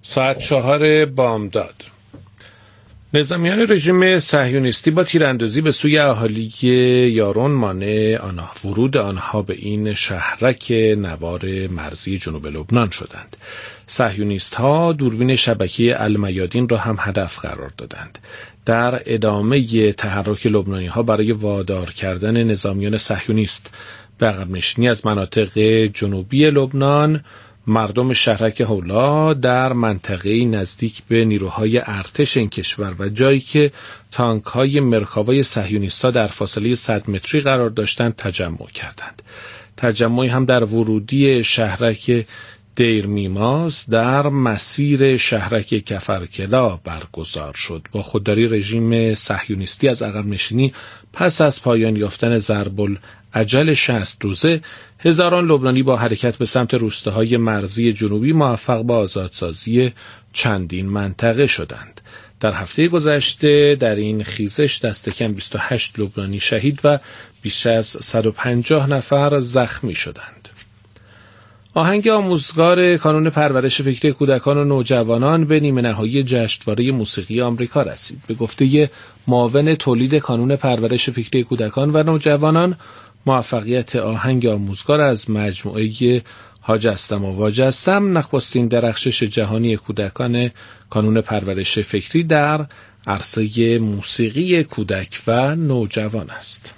ساعت 4 بامداد. نظامیان رژیم صهیونیستی با تیراندازی به سوی اهالی یارون مانع ورود آنها به این شهرک نوار مرزی جنوب لبنان شدند. صهیونیست‌ها دوربین شبکه المیادین را هم هدف قرار دادند. در ادامه تحرک لبنانی‌ها برای وادار کردن نظامیان صهیونیست به عقب‌نشینی از مناطق جنوبی لبنان، مردم شهرک حولا در منطقه نزدیک به نیروهای ارتش این کشور و جایی که تانک‌های مرکاوای صهیونیست‌ها در فاصله 100 متری قرار داشتند تجمع کردند. تجمعی هم در ورودی شهرک دیر میماز در مسیر شهرک کفرکلا برگزار شد. با خودداری رژیم صهیونیستی از عقب نشینی پس از پایان یافتن ضرب اجل 60 روزه، هزاران لبنانی با حرکت به سمت روستاهای مرزی جنوبی موفق به آزادسازی چندین منطقه شدند. در هفته گذشته در این خیزش دست کم 28 لبنانی شهید و بیش از 150 نفر زخمی شدند. آهنگ آموزگار کانون پرورش فکری کودکان و نوجوانان به نیمه نهایی جشنواره موسیقی آمریکا رسید. به گفته معاون تولید کانون پرورش فکری کودکان و نوجوانان، موفقیت آهنگ آموزگار از مجموعه هاجستم و واجستم نخستین درخشش جهانی کودکان کانون پرورش فکری در عرصه موسیقی کودک و نوجوان است.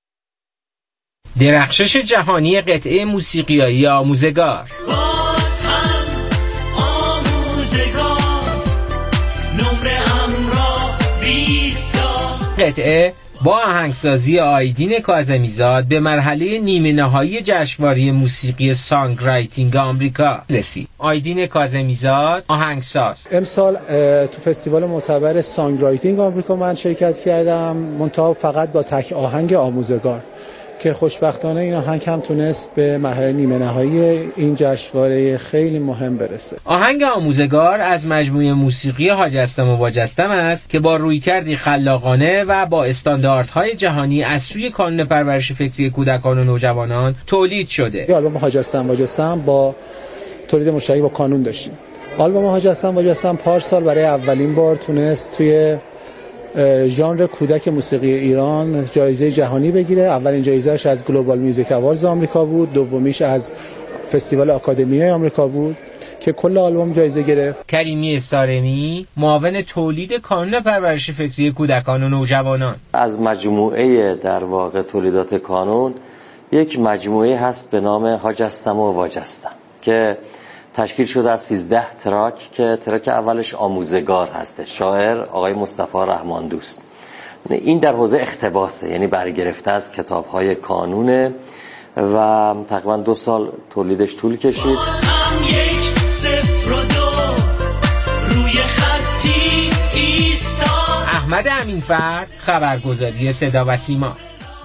درخشش جهانی قطعه موسیقیایی آموزگار. باز هم آموزگار نمره امرا 20. قطعه با آهنگسازی آیدین کاظمیزاد به مرحله نیمه نهایی جشنواره موسیقی سانگ رایتینگ آمریکا رسید. آیدین کاظمیزاد آهنگساز. امسال تو فستیوال معتبر سانگ رایتینگ آمریکا من شرکت کردم، منتها فقط با تک آهنگ آموزگار که خوشبختانه این آهنگ هم تونست به مرحله نیمه نهایی این جشنواره خیلی مهم برسه. آهنگ آموزگار از مجموعه موسیقی هاجستم و واجستم است که با رویکردی خلاقانه و با استانداردهای جهانی از سوی کانون پرورش فکری کودکان و نوجوانان تولید شده. آلبوم هاجستم واجستم با تولید مشترک با کانون داشتیم. آلبوم هاجستم واجستم پارسال برای اولین بار تونست توی ژانر کودک موسیقی ایران جایزه جهانی بگیره. اولین جایزه‌اش از گلوبال میوزیک اواردز آمریکا بود، دومیش از فستیوال آکادمی آمریکا بود که کل آلبوم جایزه گرفت. کریمی سارمی، معاون تولید کانون پرورش فکری کودکان و نوجوانان. از مجموعه در واقع تولیدات کانون یک مجموعه هست به نام هاجستم و واجستم که تشکیل شده از 13 تراک که تراک اولش آموزگار هسته، شاعر آقای مصطفی رحمان دوست. این در حوزه اقتباسه، یعنی برگرفته از کتاب‌های کانونه و تقریبا 2 سال تولیدش طول کشید. باز هم 1-0-2 روی خطی ایستاد. احمد امینفرد، خبرگزاری صدا و سیما.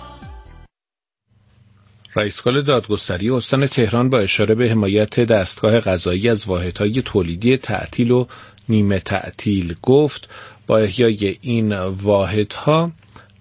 رئیس کل دادگستری استان تهران با اشاره به حمایت دستگاه قضایی از واحدهای تولیدی تعطیل و نیمه تعطیل گفت با احیای این واحدها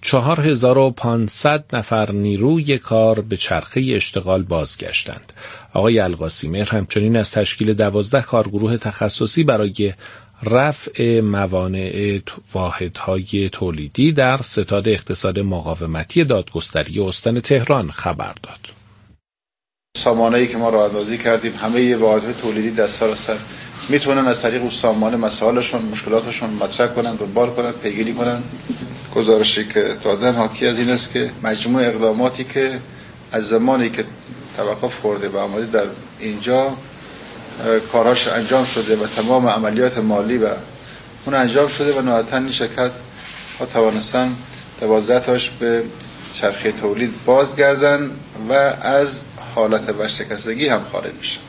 4500 نفر نیروی کار به چرخه اشتغال بازگشتند. آقای القاسیمهر همچنین از تشکیل 12 کارگروه تخصصی برای رفع موانع واحدهای تولیدی در ستاد اقتصاد مقاومتی دادگستری استان تهران خبر داد. سامانه‌ای که ما راه‌اندازی کردیم همه واحدهای تولیدی در سراسر میتونن از طریق اون سامانه مسائلشون، مشکلاتشون مطرح کنن، دنبال کنن، پیگیری کنن. گزارشی که دادن حاکی از این است که مجموع اقداماتی که از زمانی که توقف خورده و آمده در اینجا کاراش انجام شده و تمام عملیات مالی و اون انجام شده و نهایتاً این شرکت ها توانستن 12 تاش به چرخه تولید بازگردن و از حالت ورشکستگی هم خارج میشه.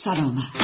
سلامت.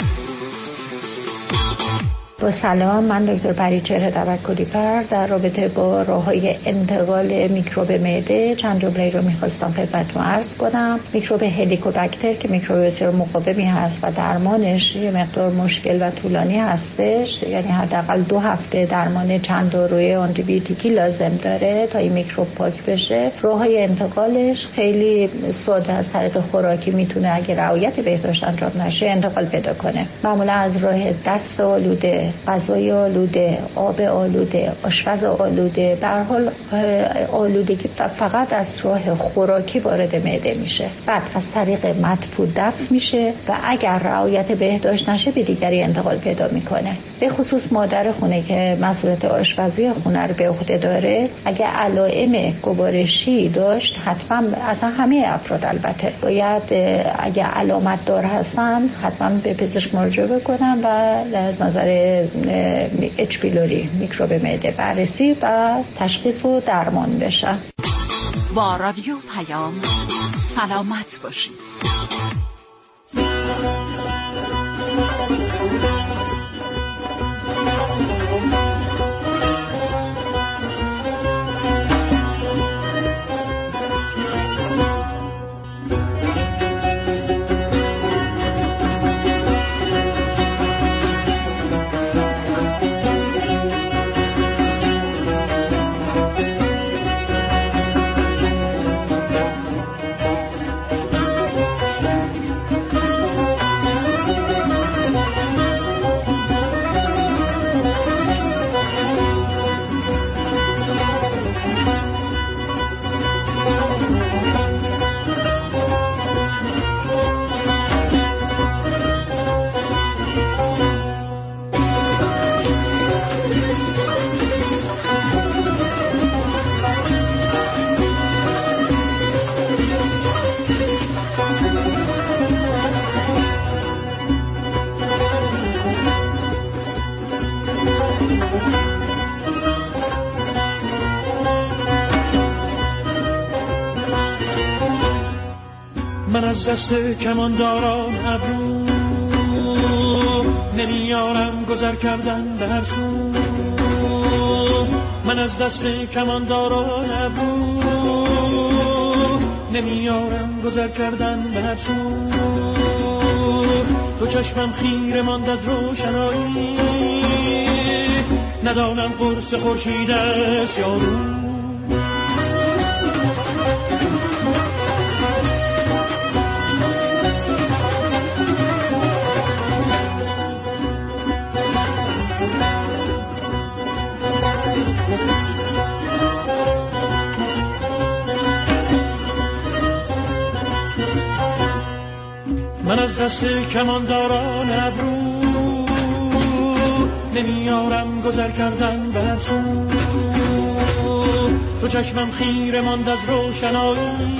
با سلام، من دکتر پریچهره توکلی‌پر در رابطه با راه‌های انتقال میکروب معده چند جمله رو می‌خواستم خدمتتون عرض کنم. میکروب هلیکوباکتر که میکروب بسیار مقاومی هست و درمانش یه مقدار مشکل و طولانی هستش، یعنی حداقل 2 هفته درمان چند داروی آنتیبیوتیکی لازم داره تا این میکروب پاک بشه. راه‌های انتقالش خیلی ساده، از طریق خوراکی میتونه اگه رعایت بهداشت انجام نشه انتقال پیدا کنه. معمولا از راه دست آلوده، غذای آلوده، آب آلوده، آشپز آلوده، به هر حال آلودگی فقط از راه خوراکی وارد معده میشه، بعد از طریق مدفوع دفع میشه و اگر رعایت بهداشت نشه به دیگری انتقال پیدا میکنه. به خصوص مادر خونه که مسئولیت آشپزی خونه رو به عهده داره، اگه علائم گوارشی داشت حتما، اصلا همه افراد البته باید اگه علامت دار هستن حتما به پزشک مراجعه بکنن و از نظر اچ پیلوری میکروب معده بررسی و تشخیص و درمان بشن. با رادیو پیام سلامت باشید. من از دست کمانداران ابرو نمیارم گذر کردن به هر سو. من از دست کمانداران ابرو نمیارم گذر کردن به هر سو. دو چشمم خیره ماند از روشنایی، ندانم قرص خورشید است یا رو. من از دست کمانداران ابرو نمیارم گذر کردن به هر سو. دو چشمم خیره ماند از روشنایی،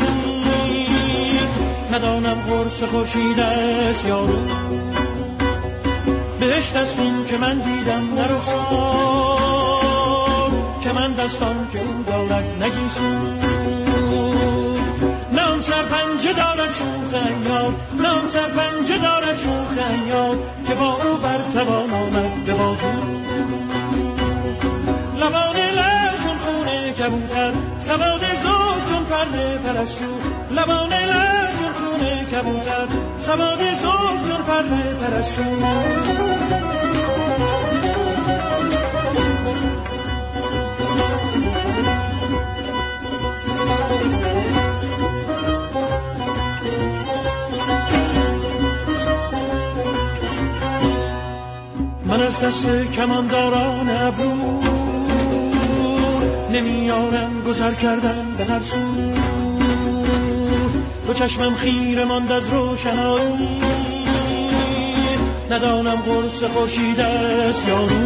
ندانم قرص خورشید است یا رو. بهشت است این که من دیدم در رخسار، که من دستان که او دارد نگیسون. نام سرپنجه دارد چون خیال، نام سرپنجه دارد چون خیال، که با او برتوان آمد به بازو. لبان لعل چون خونه کبوتر، سواد زلف چون پرده پرستو. لبان لعل چون خونه کبوتر، سواد زلف چون پرده پرستو. من از دست کمانداران ابرو نمیارم گذر کردن به هر سو. دو چشمم خیره ماند از روشنایی، ندانم قرص خورشید است یا رو.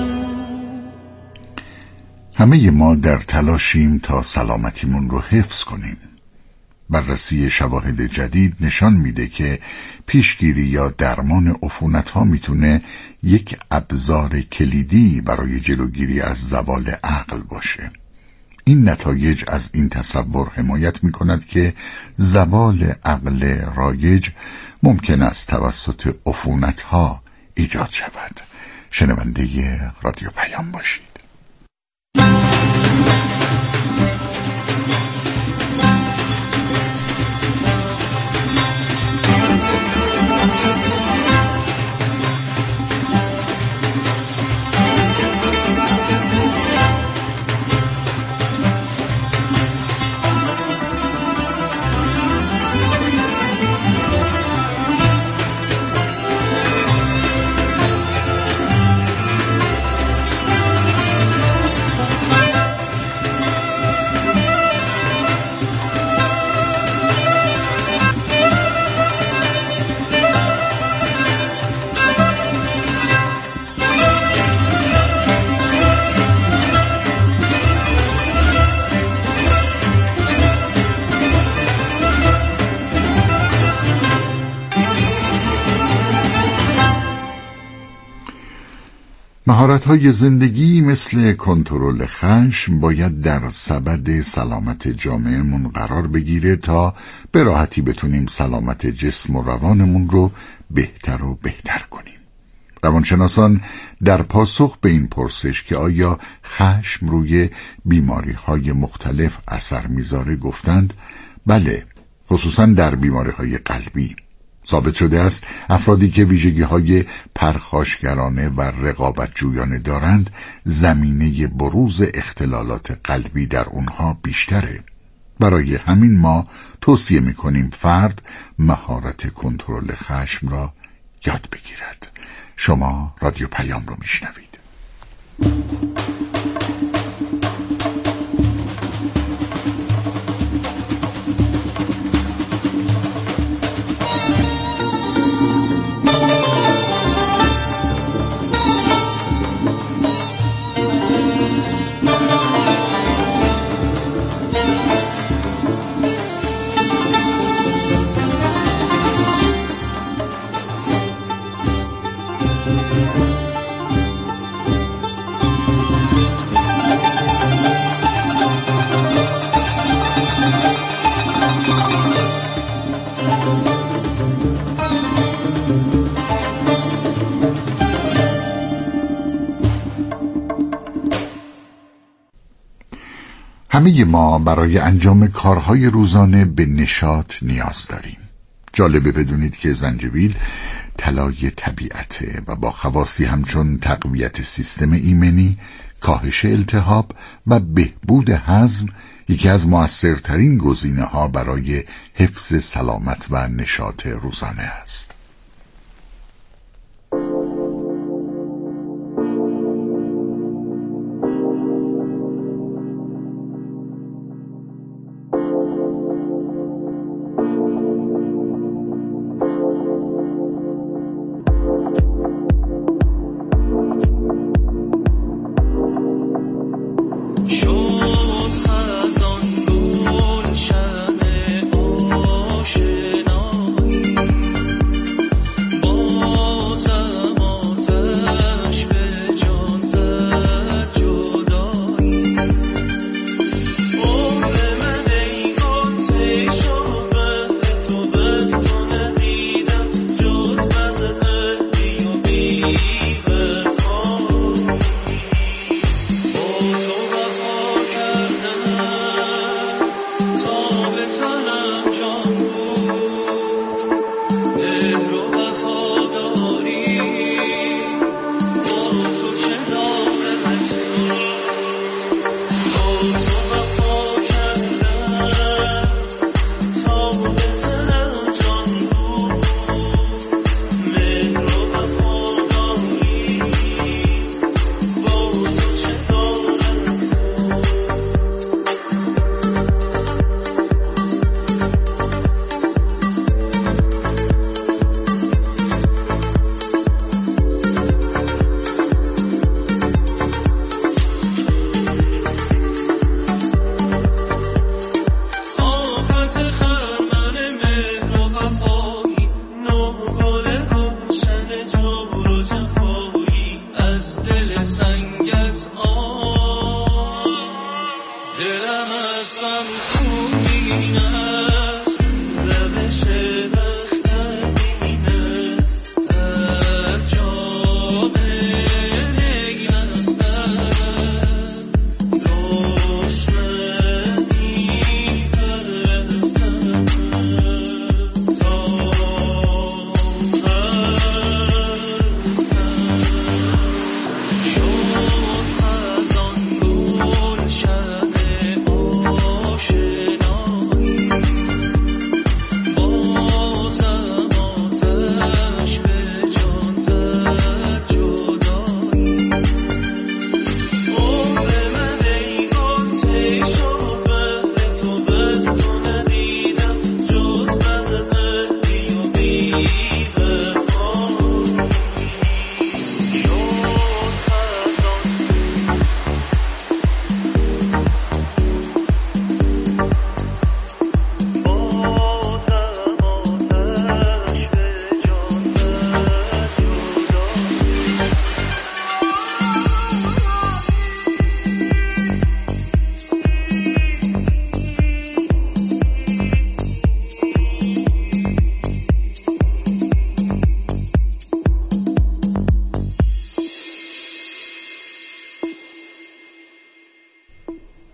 همه ما در تلاشیم تا سلامتیمون رو حفظ کنیم. بررسی شواهد جدید نشان میده که پیشگیری یا درمان عفونت‌ها میتونه یک ابزار کلیدی برای جلوگیری از زوال عقل باشه. این نتایج از این تصور حمایت میکند که زوال عقل رایج ممکن است توسط عفونت‌ها ایجاد شود. شنونده رادیو پیام باشید. مهارت‌های زندگی مثل کنترل خشم باید در سبد سلامت جامعهمون قرار بگیره تا به راحتی بتونیم سلامت جسم و روانمون رو بهتر و بهتر کنیم. روانشناسان در پاسخ به این پرسش که آیا خشم روی بیماری‌های مختلف اثر میذاره گفتند بله، خصوصاً در بیماری‌های قلبی. ثابت شده است افرادی که ویژگی‌های پرخاشگرانه و رقابت‌جویانه دارند زمینه بروز اختلالات قلبی در اونها بیشتره. برای همین ما توصیه می‌کنیم فرد مهارت کنترل خشم را یاد بگیرد. شما رادیو پیام رو میشنوید. همه ما برای انجام کارهای روزانه به نشاط نیاز داریم. جالبه بدونید که زنجبیل طلای طبیعته و با خواصی همچون تقویت سیستم ایمنی، کاهش التهاب و بهبود هضم یکی از مؤثرترین گزینه‌ها برای حفظ سلامت و نشاط روزانه است.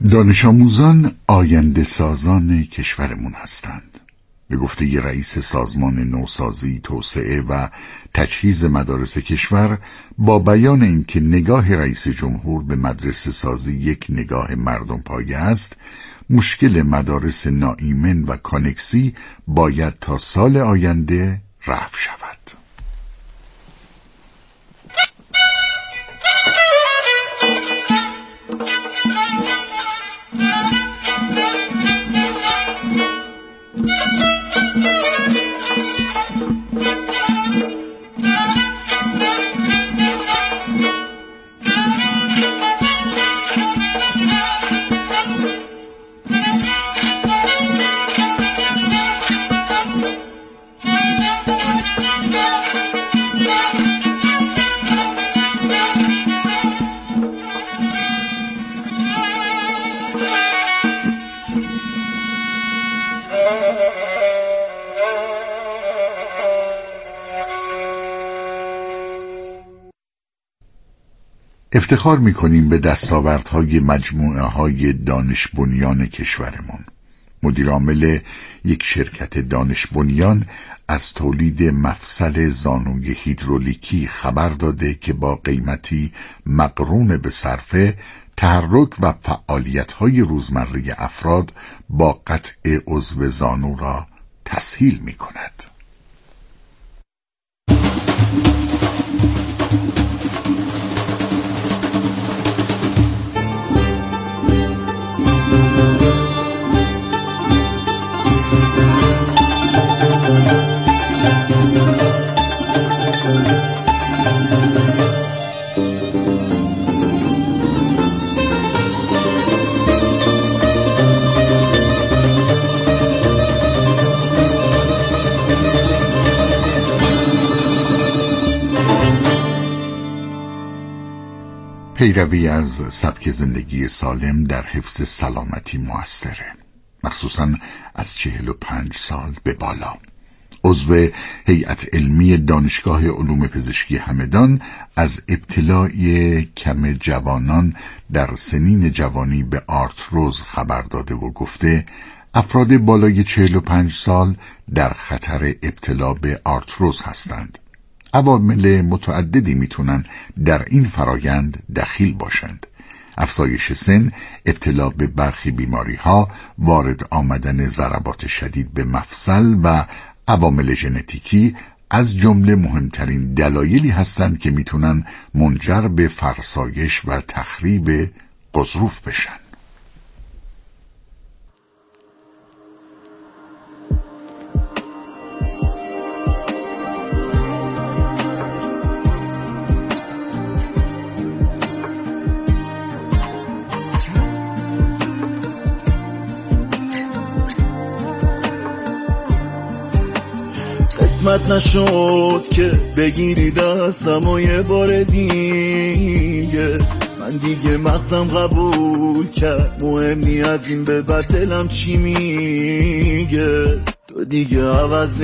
دانش آموزان آینده سازان کشورمون هستند. به گفته رئیس سازمان نوسازی، توسعه و تجهیز مدارس کشور، با بیان اینکه نگاه رئیس جمهور به مدرسه سازی یک نگاه مردم پایه است، مشکل مدارس ناایمن و کانکسی باید تا سال آینده رفع شود. افتخار می‌کنیم به دستاوردهای مجموعه‌های دانش بنیان کشورمون. مدیر عامل یک شرکت دانش بنیان از تولید مفصل زانوی هیدرولیکی خبر داده که با قیمتی مقرون به صرفه، تحرک و فعالیت‌های روزمره افراد با قطع عضو زانو را تسهیل می‌کند. پیروی از سبک زندگی سالم در حفظ سلامتی موثره، مخصوصاً از 45 سال به بالا. عضو هیئت علمی دانشگاه علوم پزشکی همدان از ابتلای کم جوانان در سنین جوانی به آرتروز خبر داده و گفته افراد بالای 45 سال در خطر ابتلا به آرتروز هستند. عوامل متعددی میتونن در این فرایند دخیل باشند: افزایش سن، ابتلا به برخی بیماری‌ها، وارد آمدن ضربات شدید به مفصل و عوامل ژنتیکی از جمله مهمترین دلایلی هستند که میتونن منجر به فرسایش و تخریب غضروف بشن. قسمت نشد که بگیری دستم و یه بار دیگه، من دیگه مغزم قبول کرد مهم نی از این به بعد دلم چی میگه. تو دیگه عوض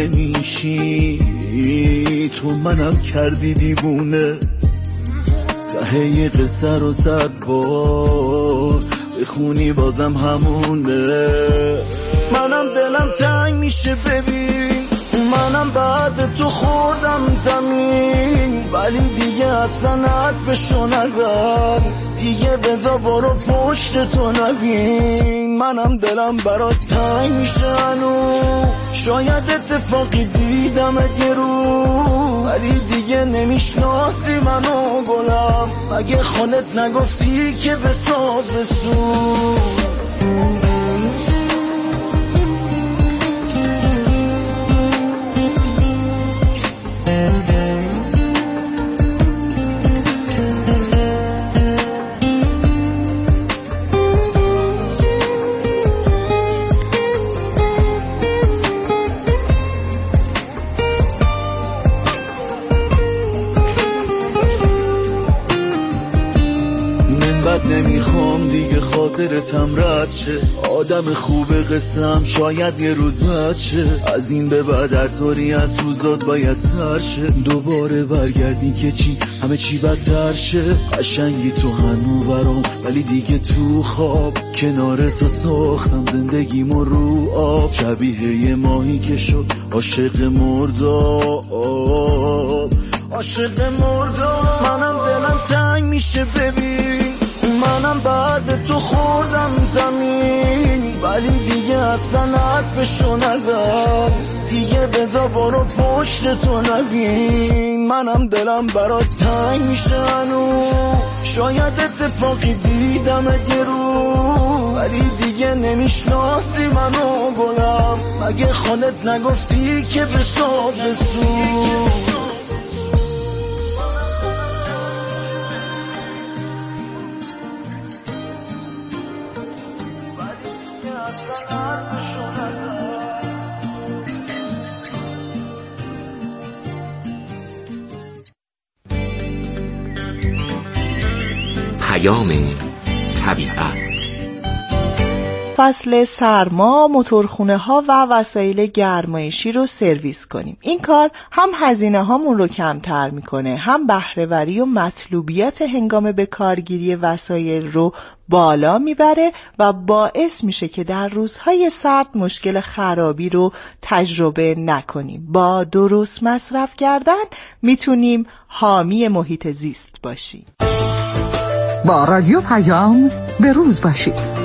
نمیشی، تو منم کردی دیوونه. ته یه قصه رو 100 بار بخونی بازم همونه. منم دلم تنگ میشه ببین، منم بعد تو خوردم زمین، ولی دیگه اصلا عطبشو نزن، دیگه بذار برو پشت تو نبین. منم دلم برات تنگ میشه هنو، شاید اتفاقی دیدمت یه رو، ولی دیگه نمیشناسی منو گلم، مگه خودت نگفتی که بساز بسو. نمیخوام دیگه خاطرتم رد شه. آدم خوب قسم شاید یه روز بد شه. از این به بعد هر طوری از روزات باید سر شه. دوباره برگردی که چی همه چی بدتر شه. قشنگی تو هنو برام ولی دیگه تو خواب. کنار تو ساختم زندگیمو رو آب. شبیه یه ماهی که شد عاشق مرداب. عاشق مرداب. منم دلم تنگ میشه ببین. منم بعد تو خوردم زمین ولی دیگه اصلا حرفشو نزن. دیگه بذار برو پشت تو نبین. منم دلم برات تنگ میشه هنو. شاید اتفاقی دیدم یه رو ولی دیگه نمیشناسی منو گلم. مگه خودت نگفتی که بساد بسو. طبیعت. فصل سرما موتورخونه ها و وسایل گرمایشی رو سرویس کنیم. این کار هم هزینه هامون رو کمتر میکنه، هم بهره‌وری و مطلوبیت هنگام به کارگیری وسایل رو بالا میبره و باعث میشه که در روزهای سرد مشکل خرابی رو تجربه نکنیم. با درست مصرف کردن میتونیم حامی محیط زیست باشیم. با رادیو پیام به روز باشید.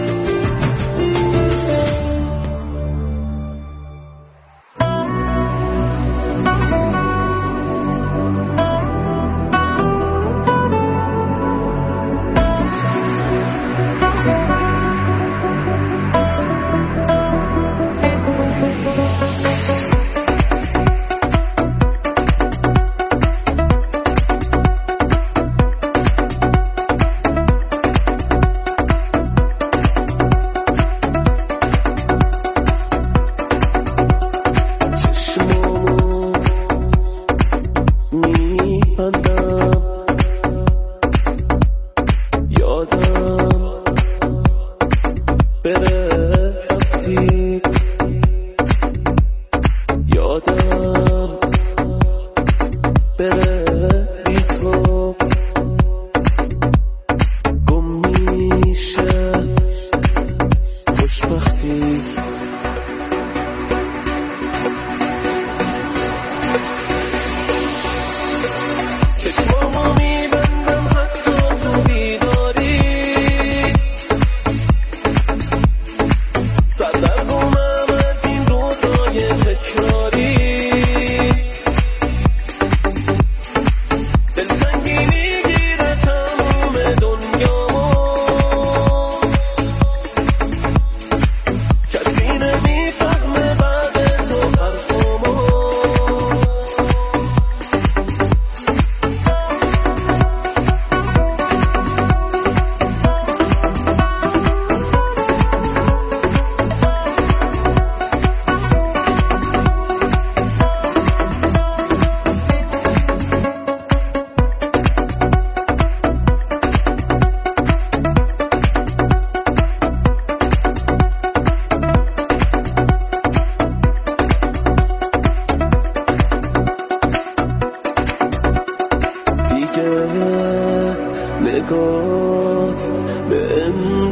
نگات به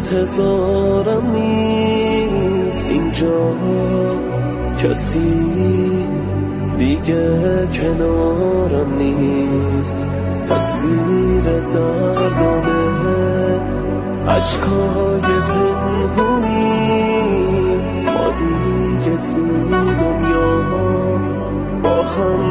انتظارم نیست اینجا، کسی دیگه کنارم نیست، تصویر دردانه عشقای پنهونی، ما دیگه تو دنیا با هم